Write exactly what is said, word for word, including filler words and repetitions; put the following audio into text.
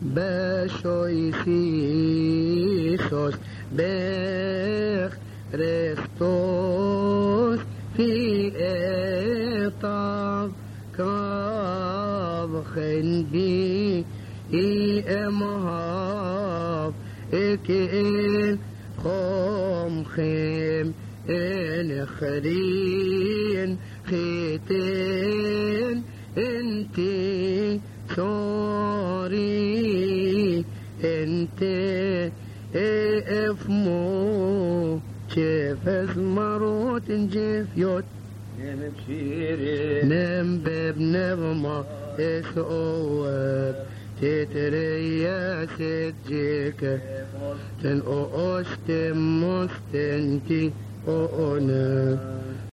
Beshoisisos bech Christos fi etav kav chen bi I emhav ekel chom chem en chrin chiten enti sorry ente efmo chefes marot jefyot nem beb nevma esoweb تتريا سجيك تن أوستم مستنتي أونا